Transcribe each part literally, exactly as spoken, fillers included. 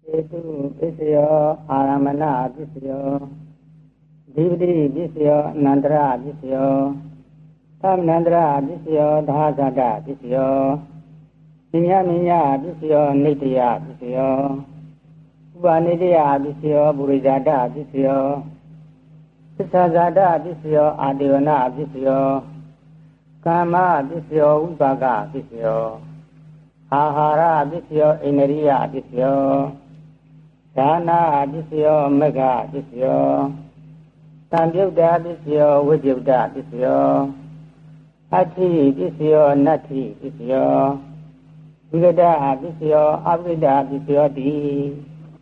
Itu bisyo aramana bisyo Dividi bisyo nandra bisyo Tam nandra bisyo dhazada bisyo Minya minya bisyo nidya bisyo Ubanidya bisyo burijada bisyo Sisazada bisyo adivana bisyo Kama bisyo ubaga bisyo Ahara bisyo ineriya bisyo Dana bisyo mega bisyo Samyuddha bisyo Vijyuddha bisyo Ati bisyo Nati bisyo Vigada bisyo Avida bisyo di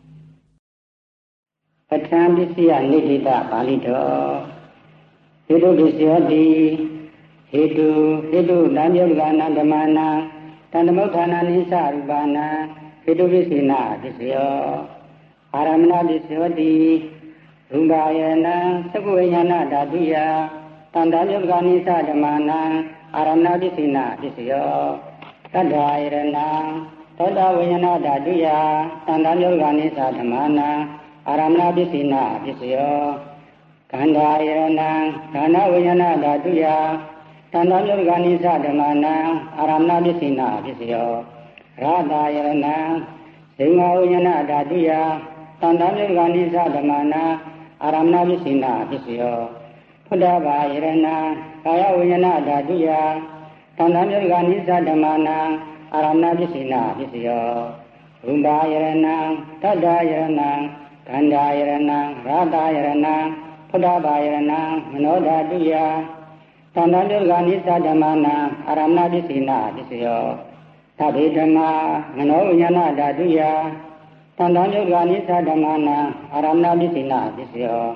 Patan bisya nidita palito Hidu bisyo di Hidu Hidu Namyuddha nandamana Tandamukthana nisa rubana Hidu bisina bisyo Aramana bisyo di Rumbhayana Sakuvenyana Daduya Tandamyuddha nisa dhamana Aramana bisina bisyo Tadhayarana Tadavenyana Daduya Tandamyuddha nisa dhamana Aramana bisina bisyo Kandhayarana Kandhavenyana Daduya Tandamyuddha nisa dhamana Aramana bisina bisyo Radhayarana Singhavenyana Daduya Tandamyuddha nisa dhamana Aramana bisina bisyo Pudavayarana Kayavenyana Daduya Tandamyuddha nisa dhamana Aramana bisina bisyo Rumbhayarana Tadhayarana Kandhayarana Radhayarana Pudavayarana Manodaduya Tandamyuddha nisa dhamana Aramana bisina bisyo Tabhidhamma Manovenyana Daduya Tandamyuddha nisa dhamana Aramana bisina bisyo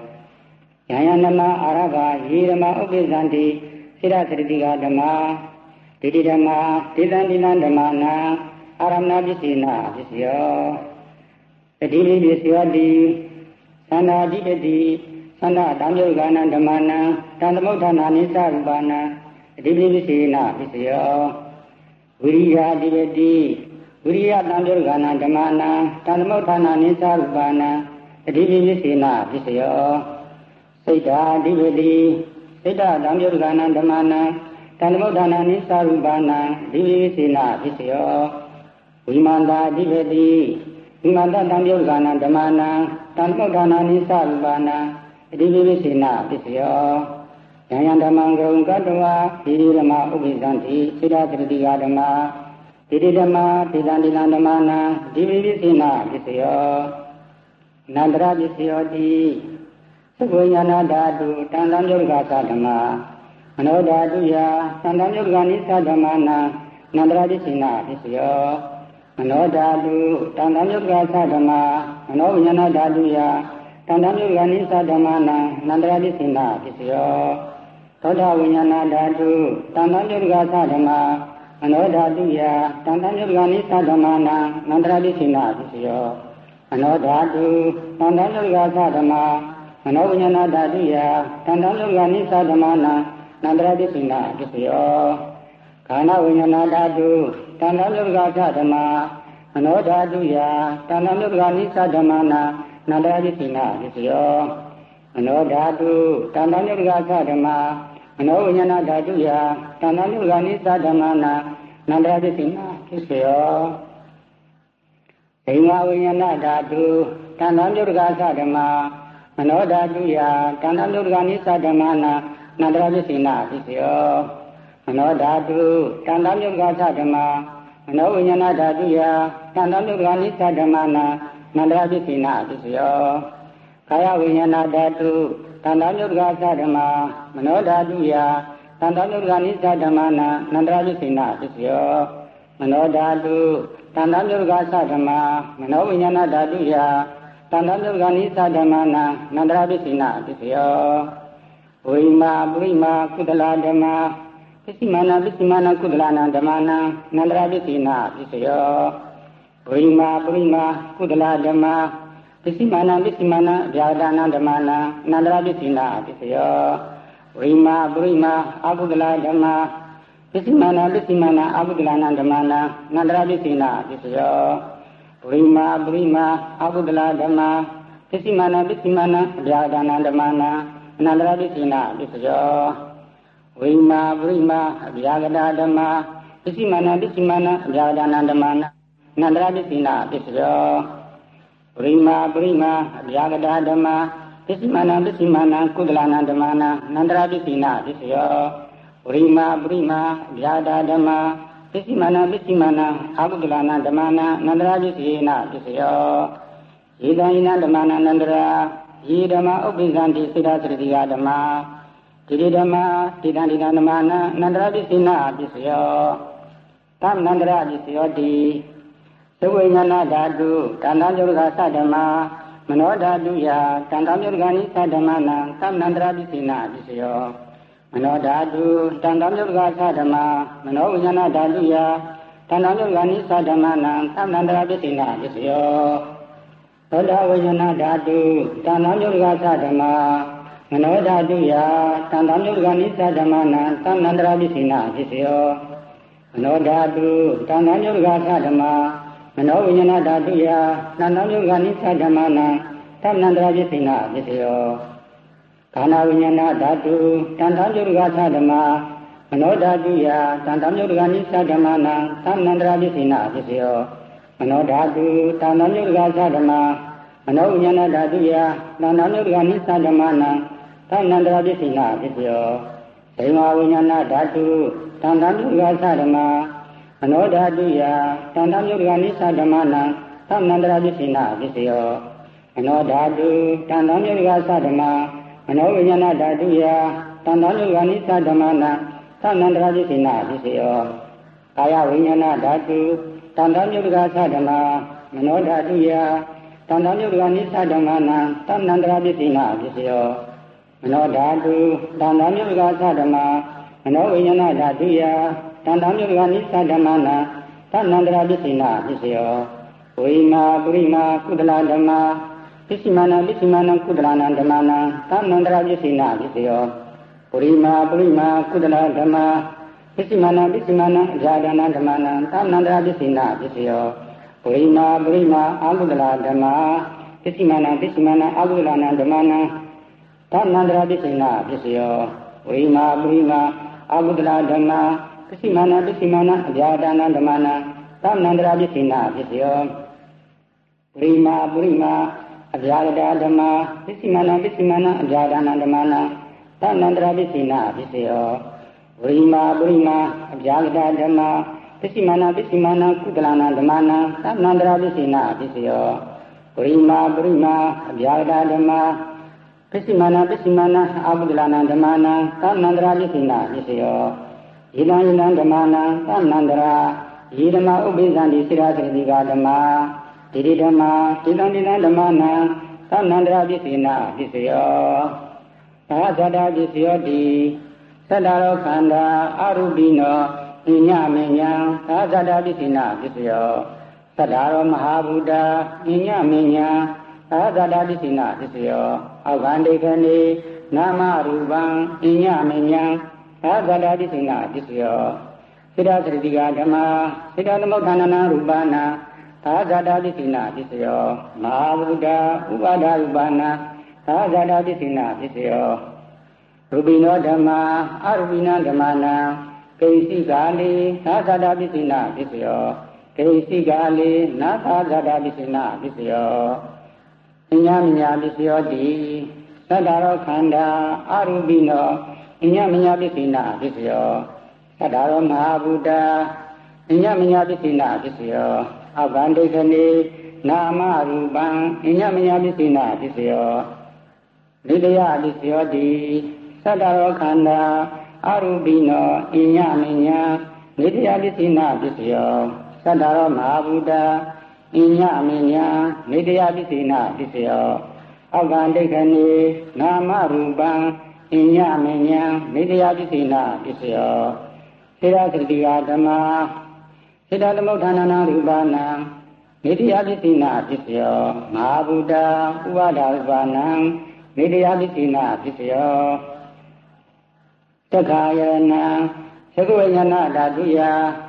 Yayanama Arava Yirama Upizanti Sirathritika dhamma Didi dhamma Didandina dhamana Aramana bisina bisyo Tadili bisyo di Sanda didadi Sanda Tamyuddha dhamana Tandamukthana nisa rubana Didi bisina bisyo Viriya didadi Viriya Tamyuddha dhamana Tandamukthana nisa rubana Didi bisina bisyo Saita didadi Saita Tamyuddha dhamana Tandamukthana nisa rubana Didi bisina bisyo Vimanda didadi Vimanda Tamyuddha dhamana Tandamukthana nisa rubana Didi bisina bisyo Yayandhamma Garunkatva Dididhamma Upizanti Sirathritika dhamma Dididhamma Didandina dhamana Didi bisina bisyo Nandra bisyo di Sakuvenyana Dadu Tandamyuddha dhamma Manodaduya Tandamyuddha nisa dhamana Nandra bisina bisyo Manodadu Tandamyuddha dhamma Manovenyana Daduya Tandamyuddha nisa dhamana Nandra bisina bisyo Tadavenyana Dadu Tandamyuddha dhamma Manodaduya Tandamyuddha nisa dhamana Nandra bisina bisyo Manodadu Tandamyuddha dhamma Manovenyana Daduya Tandamyuddha nisa dhamana Nandra bisina bisyo Kanavenyana Dadu Tandamyuddha dhamma Manodaduya Tandamyuddha nisa dhamana Nandra bisina bisyo Manodadu Tandamyuddha dhamma Manovenyana Daduya Tandamyuddha nisa dhamana Nandra bisina bisyo Singhavenyana Dadu Tandamyuddha dhamma Manodaduya Tandamyuddha nisa dhamana Nandra bisina bisyo Manodadu Tandamyuddha dhamma Manovenyana Daduya Tandamyuddha nisa dhamana Nandra bisina bisyo Kayavenyana Dadu Tandamyuddha dhamma Manodaduya Tandamyuddha nisa dhamana Nandra bisina bisyo Manodadu Tandamyuddha dhamma Manovenyana Daduya Tandamyuddha nisa dhamana Nandra bisina bisyo Vima Vima Kudala dhamma Visimana Visimana Kudalana dhamana Nandra bisina bisyo Vima Vima Kudala dhamma Visimana Visimana Vyadana dhamana Nandra bisina bisyo Vima Vima Akudala dhamma Visimana Visimana Abudilana dhamana Nandra bisina bisyo ဝိမာပရိမာအကုဒလဓမ္မာပစ္စည်းမာနပစ္စည်းမာနအပြာဒါနဓမ္မနာအနန္တရပစ္စည်းနာပစ္စယောဝိမာပရိမာအပြာကတာဓမ္မာပစ္စည်းမာနပစ္စည်းမာနအပြာဒါနဓမ္မနာအနန္တရပစ္စည်းနာပစ္စယောဝိမာပရိမာအပြာကတာဓမ္မာပစ္စည်းမာနပစ္စည်းမာနကုဒလနာဓမ္မနာအနန္တရပစ္စည်းနာပစ္စယောဝိမာပရိမာအပြာဒါဓမ္မာပစ္စည်းမာနပစ္စည်းမာနအာကုဒလနာဓမ္မနာအနန္တရပစ္စည်းနာပစ္စယောယေတံယနာဓမ္မနာအနန္တရာယေဓမ္မဥပ္ပိသံတိစေတသတိကဓမ္မတိတိဓမ္မတိတံတိတံဓမ္မနာအနန္တရပစ္စည်းနာပစ္စယောသမ္နန္တရပစ္စယောတိသဝိညာဏဓာတုတဏ္ဍယုဒ္ဓသဓမ္မမနောဓာတုယတဏ္ဍယုဒ္ဓနိသဓမ္မနာသမ္နန္တရပစ္စည်းနာပစ္စယောမနောဓာတုတဏ္ဍယုဒ္ဓသဓမ္မမနောဝိညာဏဓာတုယတဏ္ဍယုဒ္ဓနိသဓမ္မနာသမ္နန္တရပစ္စည်းနာပစ္စယောသောတာဝိညာဏဓာတုတဏ္ဍယုဒ္ဓသဓမ္မမနောဓာတုယတဏ္ဍယုဒ္ဓနိသဓမ္မနာသမ္နန္တရပစ္စည်းနာပစ္စယောမနောဓာတုတဏ္ဍယုဒ္ဓသဓမ္မမနောဝိညာဏဓာတုယတဏ္ဍယုဒ္ဓနိသဓမ္မနာသမ္နန္တရပစ္စည်းနာပစ္စယောခန္ဓာဝိညာဏဓာတုတဏ္ဍယုဒ္ဓသဓမ္မမနောဓာတုယတဏ္ဍယုဒ္ဓနိသဓမ္မနာသမ္နန္တရပစ္စည်းနာပစ္စယောမနောဓာတုတဏ္ဍယုဒ္ဓသဓမ္မမနောဝိညာဏဓာတုယတဏ္ဍယုဒ္ဓနိသဓမ္မနာသမ္နန္တရပစ္စည်းနာပစ္စယောဒိမဝိညာဏဓာတုတဏ္ဍယုဒ္ဓသဓမ္မမနောဓာတုယတဏ္ဍယုဒ္ဓနိသဓမ္မနာသမ္နန္တရပစ္စည်းနာပစ္စယောမနောဓာတုတဏ္ဍယုဒ္ဓသဓမ္မမနောဝိညာဏဓာတုယတဏ္ဍယုဒ္ဓနိသဓမ္မနာသမ္နန္တရပစ္စည်းနာပစ္စယောကာယဝိညာဏဓာတုတဏ္ဍယုဒ္ဓသဓမ္မမနောဓာတုယတဏ္ဍယုဒ္ဓနိသဓမ္မနာသမ္နန္တရပစ္စည်းနာပစ္စယောမနောဓာတုတဏ္ဍယုဒ္ဓသဓမ္မမနောဝိညာဏဓာတုယတဏ္ဍယုဒ္ဓနိသဓမ္မနာသမ္နန္တရပစ္စည်းနာပစ္စယောဝိမာပရိမာကုဒလဓမ္မာပစ္စည်းမာနပစ္စည်းမာနကုဒလနာဓမ္မနာသမ္နန္တရပစ္စည်းနာပစ္စယောပရိမာပရိမာကုဒလဓမ္မာပစ္စည်းမာနပစ္စည်းမာနအပြာဒါနဓမ္မနာသမ္နန္တရပစ္စည်းနာပစ္စယောပရိမာပရိမာအာကုဒလဓမ္မာပစ္စည်းမာနပစ္စည်းမာနအာကုဒလနာဓမ္မနာသမ္နန္တရပစ္စည်းနာပစ္စယောဝိမာပရိမာအာကုဒလဓမ္မာပစ္စည်းမာနပစ္စည်းမာနအပြာဒါနဓမ္မနာသမ္နန္တရပစ္စည်းနာပစ္စယောပရိမာပရိမာအပြာဒာဓမ္မာပစ္စည်းမာနပစ္စည်းမာနအပြာဒါနဓမ္မနာသမ္နန္တရပစ္စည်းနာပစ္စယောဝိမာပရိမာအပြာဒာဓမ္မာပစ္စည်းမာနပစ္စည်းမာနကုဒလနာဓမ္မနာသမ္နန္တရပစ္စည်းနာပစ္စယောဝိမာပရိမာအပြာဒာဓမ္မာပစ္စည်းမာနပစ္စည်းမာနအာကုဒလနာဓမ္မနာသမ္နန္တရပစ္စည်းနာပစ္စယောယေတံယနံဓမ္မနာသမ္နန္တရာယေဓမ္မဥပ္ပိသံတိစေတသတိကဓမ္မာတိတိဓမ္မာတိတံတိတံဓမ္မနာသမ္နန္တရာပစ္စည်းနာပစ္စယောသာသတ္တပစ္စယောတိသတ္တရောခန္ဓာအရူပိနောဉ္ညမဉ္ညံသာသတ္တပစ္စည်းနာပစ္စယောသတ္တရောမဟာဘူတာဉ္ညမဉ္ညံသာသတ္တပစ္စည်းနာပစ္စယောအောက္ခန္တိခဏိနာမရူပံဉ္ညမဉ္ညံသာသတ္တပစ္စည်းနာပစ္စယောစေတသတိကဓမ္မာစေတသမုဋ္ဌာနနာရူပနာသာဇာတာပစ္စည်းနာပစ္စယောမဟာဗုဒ္ဓဥပါဒရူပနာသာဇာတာပစ္စည်းနာပစ္စယောရူပိနောဓမ္မာအရူပိနဓမ္မနာကိဉ္စိကာလေသာဇာတာပစ္စည်းနာပစ္စယောကိဉ္စိကာလေနာသာဇာတာပစ္စည်းနာပစ္စယောဉ္ညမညာပစ္စယောတိသတ္တရောခန္ဓာအရူပိနောဉ္ညမညာပစ္စည်းနာပစ္စယောသတ္တရောမဟာဗုဒ္ဓဉ္ညမညာပစ္စည်းနာပစ္စယောအောက္ခန္တိခဏိနာမရူပံဉ္ညမညာပစ္စည်းနာပစ္စယောနိတယပစ္စယောတိသတ္တရောခန္ဓာအရူပိနောဉ္ညမညာနိတယပစ္စည်းနာပစ္စယောသတ္တရောမဟာဗုဒ္ဓဉ္ညမညာနိတယပစ္စည်းနာပစ္စယောအောက္ခန္တိခဏိနာမရူပံဉ္ညမညာနိတယပစ္စည်းနာပစ္စယောစေတသတိကဓမ္မာစေတသမုဋ္ဌာနနာရူပနာနိတယပစ္စည်းနာပစ္စယောမဟာဗုဒ္ဓဥပါဒရူပနာနိတယပစ္စည်းနာပစ္စယောသက္ခာယရဏသက္ကဝိညာဏဓာတုယ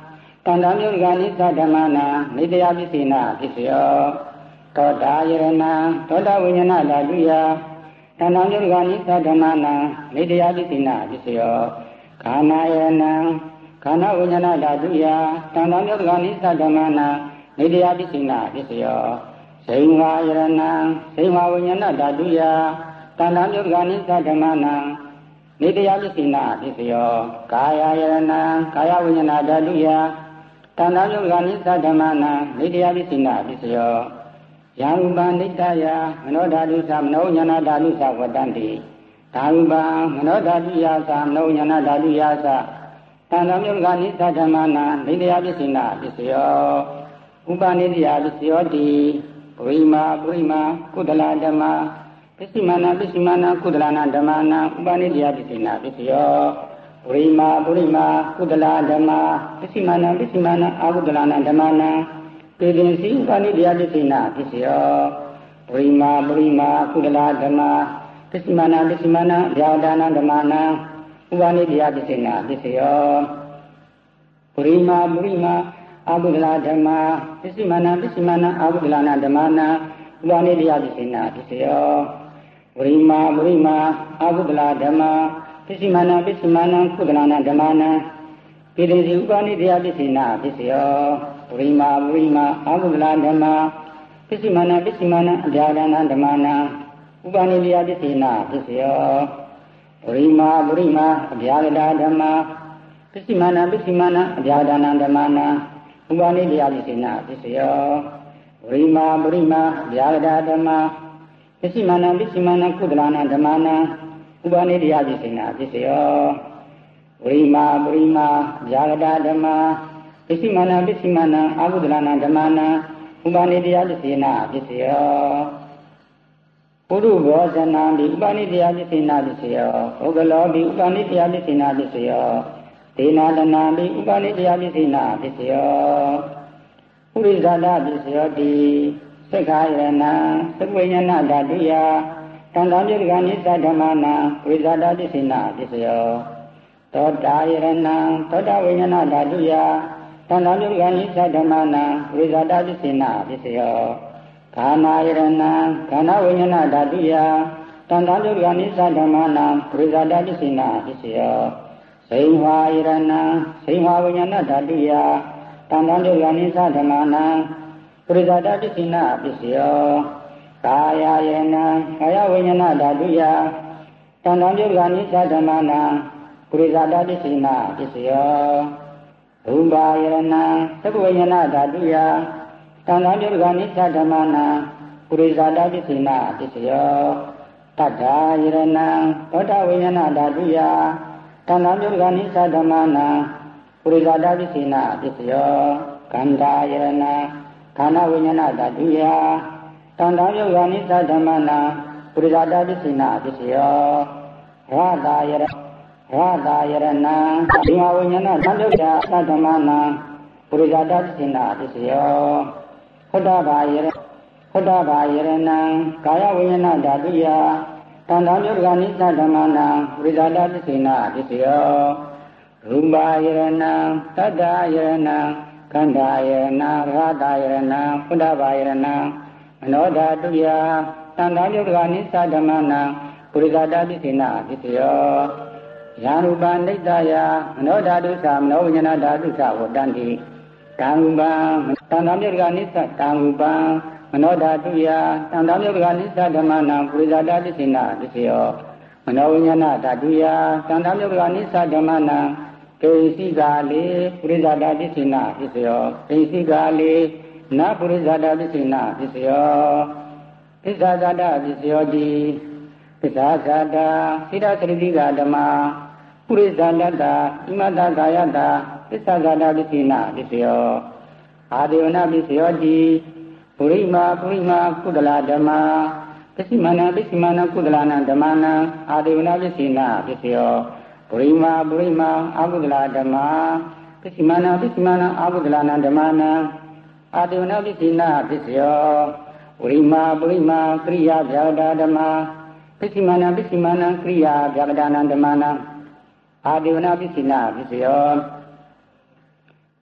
တန္တမြုပ်ကနိစ္စဓမ္မနာနေတရားပစ္စေနာပစ္စယောသောတာယရဏသောတာဝိညာဏဓာတုယတန္တမြုပ်ကနိစ္စဓမ္မနာနေတရားပစ္စေနာပစ္စယောခန္ဓာယရဏခန္ဓာဝိညာဏဓာတုယတန္တမြုပ်ကနိစ္စဓမ္မနာနေတရားပစ္စေနာပစ္စယောစိံဝါယရဏစိံဝါဝိညာဏဓာတုယတန္တမြုပ်ကနိစ္စဓမ္မနာနေတရားပစ္စေနာပစ္စယောကာယယရဏကာယဝိညာဏဓာတုယတန္တမြုပ်ကနိစ္စဓမ္မနာနေတရားပစ္စေနာပစ္စယောယံဥပံနိတ္တယမနောဓာတုသမနောဉာဏဓာတုသဝတ္တန္တိဓာဥပံမနောဓာတုယသမနောဉာဏဓာတုယသတန္တမြုပ်ကနိစ္စဓမ္မနာနေတရားပစ္စေနာပစ္စယောဥပနိတ္တယပစ္စယောတိပရိမာပရိမာကုသလဓမ္မပစ္စည်းမနာပစ္စည်းမနာကုသလနာဓမ္မနာဥပနိတ္တယပစ္စေနာပစ္စယောပရိမာပရိမာကုသလဓမ္မပစ္စည်းမနာပစ္စည်းမနာအကုသလနာဓမ္မနာပေတင်စီဥပနိတ္တယပစ္စေနာပစ္စယောပရိမာပရိမာကုသလဓမ္မပစ္စည်းမနာပစ္စည်းမနာဗျာဒနာဓမ္မနာဥပနိတ္တယပစ္စေနာပစ္စယောပရိမာပရိမာအကုသလဓမ္မပစ္စည်းမနာပစ္စည်းမနာအကုသလနာဓမ္မနာဥပနိတ္တယပစ္စေနာပစ္စယောပရိမာပရိမာအကုသလဓမ္မပစ္စည်းမနာပစ္စည်းမနာကုသလနာဓမ္မနာပေတင်စီဥပနိတ္တယပစ္စေနာပစ္စယောပရိမာပရိမာအကုသလဓမ္မပစ္စည်းမနာပစ္စည်းမနာအဗျာဒနာဓမ္မနာဥပနိတ္တယပစ္စေနာပစ္စယောပရိမာပရိမာအဗျာဒနာဓမ္မပစ္စည်းမနာပစ္စည်းမနာအဗျာဒနာဓမ္မနာဥပနိတ္တယပစ္စေနာပစ္စယောပရိမာပရိမာအဗျာဒနာဓမ္မပစ္စည်းမနာပစ္စည်းမနာကုသလနာဓမ္မနာဥပနိတ္တယပစ္စေနာပစ္စယောပရိမာပရိမာဗျာဂတာဓမ္မပစ္စည်းမနာပစ္စည်းမနာအကုသလနာဓမ္မနာဥပနိတ္တယပစ္စေနာပစ္စယောပုရုဘောဇနာတိဥပနိတ္တယပစ္စေနာပစ္စယောဩဂလောတိဥပနိတ္တယပစ္စေနာပစ္စယောဒေနာတနာတိဥပနိတ္တယပစ္စေနာပစ္စယောပုရိဇာတပစ္စယောတိသက္ခာယရဏသဝိညာဏဓာတုယတန္တမြုပ်ကနိစ္စဓမ္မနာပုရိဇာတပစ္စေနာပစ္စယောသောတာယရဏသောတာဝိညာဏဓာတုယတန္တမြုပ်ကနိစ္စဓမ္မနာပုရိဇာတပစ္စေနာပစ္စယောခန္ဓာယရဏခန္ဓာဝိညာဏဓာတုယတန္တမြုပ်ကနိစ္စဓမ္မနာပုရိဇာတပစ္စေနာပစ္စယောစိံဝါယရဏစိံဝါဝိညာဏဓာတုယတန္တမြုပ်ကနိစ္စဓမ္မနာပုရိဇာတပစ္စေနာပစ္စယောကာယယရဏကာယဝိညာဏဓာတုယတန္တမြုပ်ကနိစ္စဓမ္မနာပုရိဇာတပစ္စေနာပစ္စယောရူပယရဏသက္ကဝိညာဏဓာတုယတန္တမြုပ်ကနိစ္စဓမ္မနာပုရိဇာတပစ္စေနာပစ္စယောတတ္ထာယရဏသောတာဝိညာဏဓာတုယတန္တမြုပ်ကနိစ္စဓမ္မနာပုရိဇာတပစ္စေနာပစ္စယောကန္တာယရဏခန္ဓာဝိညာဏဓာတုယတန္တမြုပ်ကနိစ္စဓမ္မနာပုရိဇာတပစ္စေနာပစ္စယောရတာယရရတာယရဏဒီမဝိညာဏသံယုတ်တာသတ္တမနာပုရိဇာတပစ္စေနာပစ္စယောဟောတဘာယရဟောတဘာယရဏကာယဝိညာဏဓာတုယတန္တမြုပ်ကနိစ္စဓမ္မနာပုရိဇာတပစ္စေနာပစ္စယောရူပယရဏသတ္တယရဏခန္ဓာယရဏရတာယရဏဟောတဘာယရဏမနောဓာတုယတန္တမြုပ်ကနိစ္စဓမ္မနာပုရိဇာတပစ္စေနာပစ္စယောယံရူပနိတ္တယမနောဓာတုသမနောဝိညာဏဓာတုသဝတ္တန္တိတံရူပံတန္တမြုပ်ကနိစ္စတံရူပံမနောဓာတုယတန္တမြုပ်ကနိစ္စဓမ္မနာပုရိဇာတပစ္စေနာပစ္စယောမနောဝိညာဏဓာတုယတန္တမြုပ်ကနိစ္စဓမ္မနာဒိသိကာလေပုရိဇာတပစ္စေနာပစ္စယောဒိသိကာလေနပုရိဇာတပစ္စေနာပစ္စယောပစ္ဆာဇာတပစ္စယောတိပစ္ဆာဇာတစိတ္တသတိကဓမ္မပုရိဇာတတဣမတကာယတပစ္ဆာဇာတပစ္စေနာပစ္စယောအာဒေဝနာပစ္စယောတိပုရိမာပုရိမာကုသလဓမ္မပစ္စည်းမနာပစ္စည်းမနာကုသလနာဓမ္မနာအာဒေဝနာပစ္စေနာပစ္စယောပုရိမာပုရိမာအကုသလဓမ္မပစ္စည်းမနာပစ္စည်းမနာအကုသလနာဓမ္မနာအာဒေဝနာပစ္စေနာပစ္စယောပုရိမာပုရိမာကရိယာဗျာဒာဓမ္မပစ္စည်းမနာပစ္စည်းမနာကရိယာဗျာဒာနာဓမ္မနာအာဒေဝနာပစ္စေနာပစ္စယော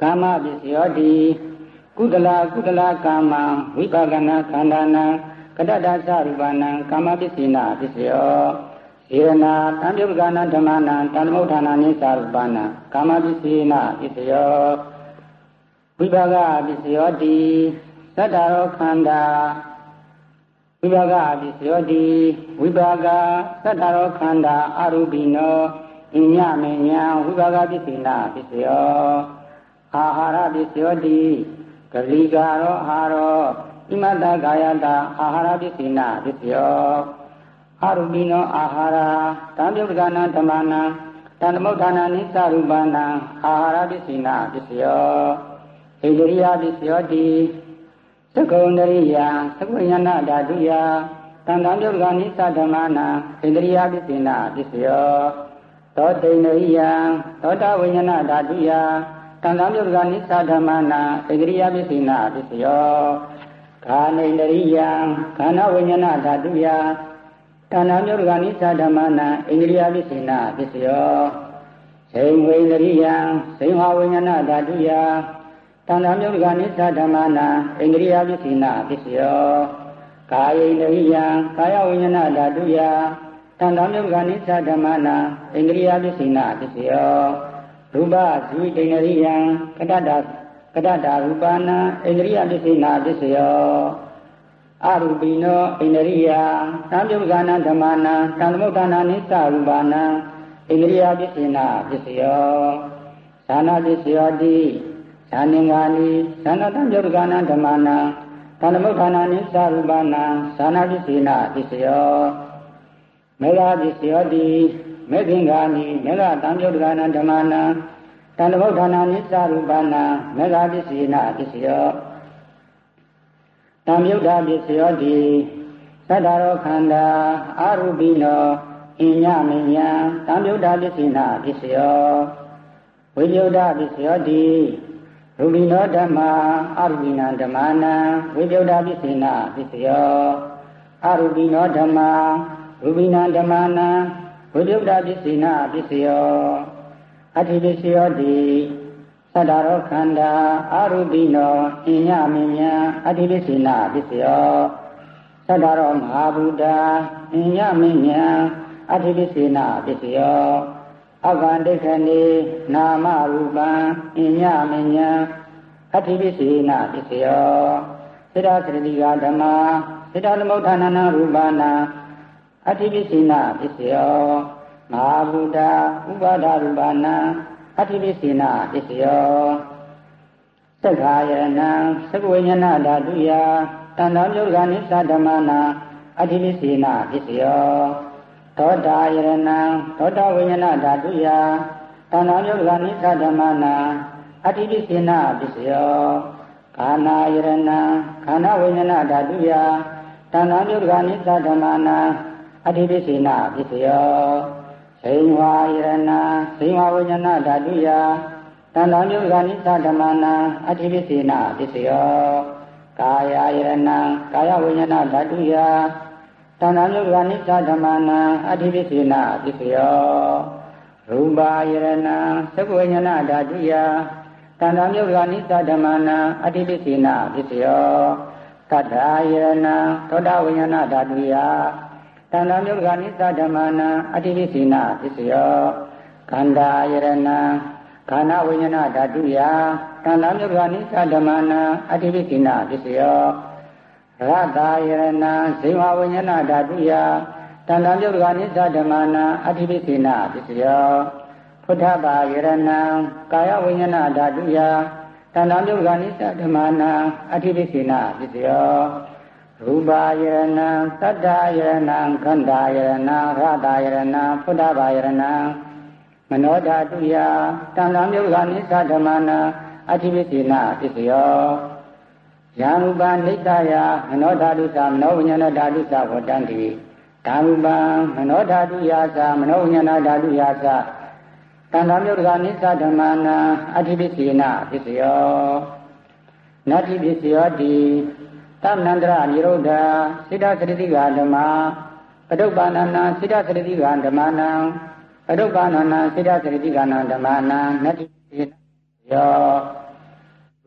ကာမပစ္စယောတိကုသလကုသလကာမဝိပါကနာခန္ဓာနံကတ္တတသရူပနံကာမပစ္စိနာပစ္စယောစေရနာသံယုတ်ကနာဓမ္မနာတဏ္ဍမုဋ္ဌာနာနိသရူပနာကာမပစ္စိနာပစ္စယောဝိပါကပစ္စယောတိသတ္တရောခန္ဓာဝိပါကပစ္စယောတိဝိပါကသတ္တရောခန္ဓာအရူပိနောအညမေညာဝိပါကပစ္စိနာပစ္စယောအာဟာရပစ္စယောတိဂလိကာရောအာရောဣမတကာယတာအာဟာရပစ္စိနာပစ္စယောအာရုပိနောအာဟာရသံယုတ်ကနာဓမ္မနာတဏ္ဍမုဋ္ဌာနာနိသရူပနာအာဟာရပစ္စိနာပစ္စယောဣန္ဒရိယပစ္စယောတိသက္ကုံတရိယသက္ကုဉ္ဇဏဓာတုယတံတံယုတ်ကနိသဓမ္မနာဣန္ဒရိယပစ္စိနာပစ္စယောသောတိန္ဒရိယသောတဝိညာဏဓာတုယတံတံယုတ်ကနိသဓမ္မနာဣန္ဒရိယပစ္စိနာပစ္စယောခာနိန္ဒရိယခန္ဓာဝိညာဏဓာတုယတဏ္ဍမြုတ်ကနိသဓမ္မနာဣန္ဒရိယပစ္စိနာပစ္စယောစိံဝိန္ဒရိယစိံဟာဝိညာဏဓာတုယတဏ္ဍမြုတ်ကနိသဓမ္မနာဣန္ဒရိယပစ္စိနာပစ္စယောကာယိန္ဒရိယကာယဝိညာဏဓာတုယတဏ္ဍမြုတ်ကနိသဓမ္မနာဣန္ဒရိယပစ္စိနာပစ္စယောရူပဇိဝိတ္တရိယကတ္တတာကတ္တတာရူပနာဣန္ဒရိယပစ္စိနာပစ္စယောအရူပိနောဣန္ဒရိယသံယုတ်ကနာဓမ္မနာတံသမုဋ္ဌာနာနိသရူပနာဣန္ဒရိယပစ္စိနာပစ္စယောသနာပစ္စယောတိသံငါနိသနာတံယုတ်ကနာဓမ္မနာတံသမုဋ္ဌာနာနိသရူပနာသနာပစ္စိနာပစ္စယောမေဃပစ္စယောတိမေဃင်္ဂာနိမေဃတံယုတ်ကနာဓမ္မနာတံသမုဋ္ဌာနာနိသရူပနာမေဃပစ္စိနာပစ္စယောတံယုတ်တာပစ္စယောတိသတ္တရောခန္ဓာအရူပိနောအညမညံတံယုတ်တာပစ္စိနာပစ္စယောဝိယုတ်တာပစ္စယောတိရူပိနောဓမ္မာအရူပိနံဓမ္မနာဝိယုတ်တာပစ္စိနာပစ္စယောအရူပိနောဓမ္မာရူပိနံဓမ္မနာဝိယုတ်တာပစ္စိနာပစ္စယောအဋ္ဌိပစ္စယောတိသတ္တရောခန္ဓာအရူပိနောအညမညံအဋ္ဌိပစ္စိနာပစ္စယောသတ္တရောမဟာဗုဒ္ဓအညမညံအဋ္ဌိပစ္စိနာပစ္စယောအကန္တိခဏေနာမရူပံအညမညံအဋ္ဌိပစ္စိနာပစ္စယောစေတသတိကဓမ္မာစေတသမုဋ္ဌာနာနာရူပနာအဋ္ဌိပစ္စိနာပစ္စယောမဟာဗုဒ္ဓဥပါဒရူပနာအဋ္ဌိပစ္စိနာပစ္စယောသက္ခာယရဏံသက္ကဝိညာဏဓာတုယတဏ္ဍမြုတ်ကနိသဓမ္မနာအဋ္ဌိပစ္စိနာပစ္စယောသောတာယရဏံသောတာဝိညာဏဓာတုယတဏ္ဍမြုတ်ကနိသဓမ္မနာအဋ္ဌိပစ္စိနာပစ္စယောခန္ဓာယရဏံခန္ဓာဝိညာဏဓာတုယတဏ္ဍမြုတ်ကနိသဓမ္မနာအဋ္ဌိပစ္စိနာပစ္စယောစိံဝါယရဏစိံဝါဝိညာဏဓာတုယတဏ္ဍမြုတ်ကနိသဓမ္မနာအဋ္ဌိပစ္စိနာပစ္စယောကာယယရဏကာယဝိညာဏဓာတုယတဏ္ဍမြုတ်ကနိသဓမ္မနာအဋ္ဌိပစ္စိနာပစ္စယောရူပယရဏသက္ကဝိညာဏဓာတုယတဏ္ဍမြုတ်ကနိသဓမ္မနာအဋ္ဌိပစ္စိနာပစ္စယောသတ္ထာယရဏသောတာဝိညာဏဓာတုယတဏ္ဍမြုတ်ကနိသဓမ္မနာအဋ္ဌိပစ္စိနာပစ္စယောခန္ဓာယရဏခန္ဓာဝိညာဏဓာတုယတဏ္ဍမြုတ်ကနိသဓမ္မနာအဋ္ဌိပစ္စိနာပစ္စယောရတယရဏဇိဝဝိညာဏဓာတုယတဏ္ဍမြုတ်ကနိသဓမ္မနာအဋ္ဌိပစ္စိနာပစ္စယောဖုထဘာယရဏကာယဝိညာဏဓာတုယတဏ္ဍမြုတ်ကနိသဓမ္မနာအဋ္ဌိပစ္စိနာပစ္စယောရူပယရဏသတ္တယရဏခန္ဓာယရဏရတယရဏဖုဒ္ဓဘာယရဏမနောဓာတုယတဏ္ဍမြုတ်ကနိသဓမ္မနာအဋ္ဌိပစ္စိနာပစ္စယောယံရူပနိတယမနောဓာတုသမနောဝိညာဏဓာတုသဝတ္တန္တိဓမ္မပံမနောဓာတုယာသမနောဝိညာဏဓာတုယာသတဏ္ဍမြုတ်ကနိသဓမ္မနာအဋ္ဌိပစ္စိနာပစ္စယောနတ္တိပစ္စယောတိသဗ္ဗနန္တရနိရောဓစိတ္တသတိကဓမ္မပတုပ္ပန္နနာစိတ္တသတိကဓမ္မနံပတုပ္ပန္နနာစိတ္တသတိကနာဓမ္မနံနတ္တိယော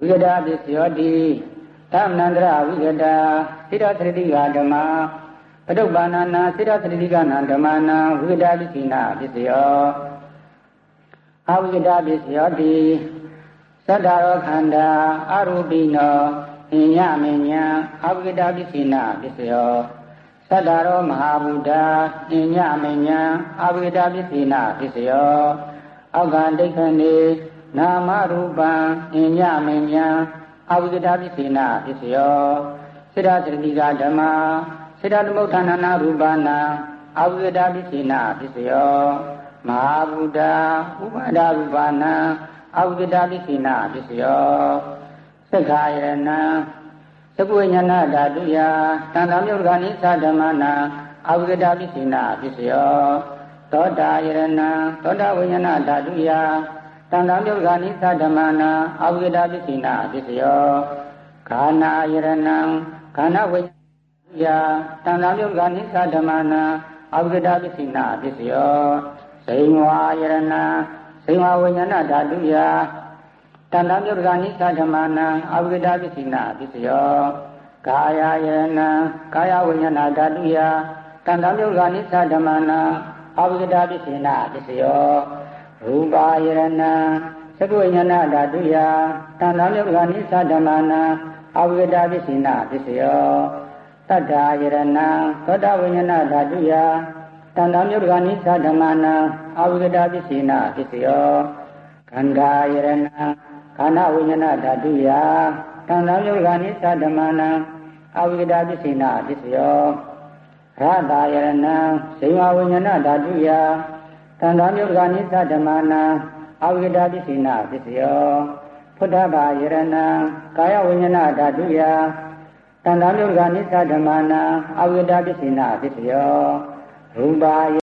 ဝိကတာပစ္စယောတိသမ္နန္တရဝိကတာစိရသတိကဓမ္မပတုပ္ပန္နာစိရသတိကနာဓမ္မနာဝိကတာပစ္စိနာပစ္စယောအဝိကတာပစ္စယောတိသတ္တရောခန္ဓာအရူပိနောဟိညမေညာအဝိကတာပစ္စိနာပစ္စယောသတ္တရောမဟာဗုဒ္ဓဟိညမေညာအဝိကတာပစ္စိနာပစ္စယောအောက်ကဒိဋ္ဌနေနာမရူပံဟိညမေညာအဝိကတာပစ္စိနာပစ္စယောစိရသတိကဓမ္မစိရသမုဋ္ဌာနာရူပနာအဝိကတာပစ္စိနာပစ္စယောမဟာဗုဒ္ဓဥပါဒရူပနာအဝိကတာပစ္စိနာပစ္စယောသက္ခာယရဏံသကုဝိညာဏဓာတုယတန်တမြုပ်ခာနိသဓမ္မနာအဝိကတာပစ္စိနာပစ္စယောသောတာယရဏံသောတာဝိညာဏဓာတုယတန်တမြုပ်ခာနိသဓမ္မနာအဝိကတာပစ္စိနာပစ္စယောခာနာယရဏံခန္ဓာဝိညာဏယတန်တမြုပ်ခာနိသဓမ္မနာအဝိကတာပစ္စိနာပစ္စယောဇိဝါယရဏံဇိဝဝိညာဏဓာတုယတန်တမြုပ်ခာနိသဓမ္မနာအဝိကတာပစ္စိနာပစ္စယောကာယယရဏံကာယဝိညာဏဓာတုယတန်တမြုပ်ခာနိသဓမ္မနာအဝိကတာပစ္စိနာပစ္စယောရူပါယရဏံသကုဝိညာဏဓာတုယတန်တမြုပ်ခာနိသဓမ္မနာအဝိကတာပစ္စိနာပစ္စယောတတ္ထာယရဏံသောတာဝိညာဏဓာတုယတန်တမြုပ်ခာနိသဓမ္မနာအဝိကတာပစ္စိနာပစ္စယောခန္ဓာယရဏံခန္ဓာဝိညာဏဓာတုယတန်တမြုပ်ခာနိသဓမ္မနာအဝိကတာပစ္စိနာပစ္စယောရတာယရဏံဇိဝဝိညာဏဓာတုယတန်တမြုပ်ခာနိသဓမ္မနာအဝိကတာပစ္စိနာပစ္စယောဖုဒ္ဓဘာယရဏံကာယဝိညာဏဓာတုယတန်တမြုပ်ခာနိသဓမ္မနာအဝိကတာပစ္စိနာပစ္စယောရူပါ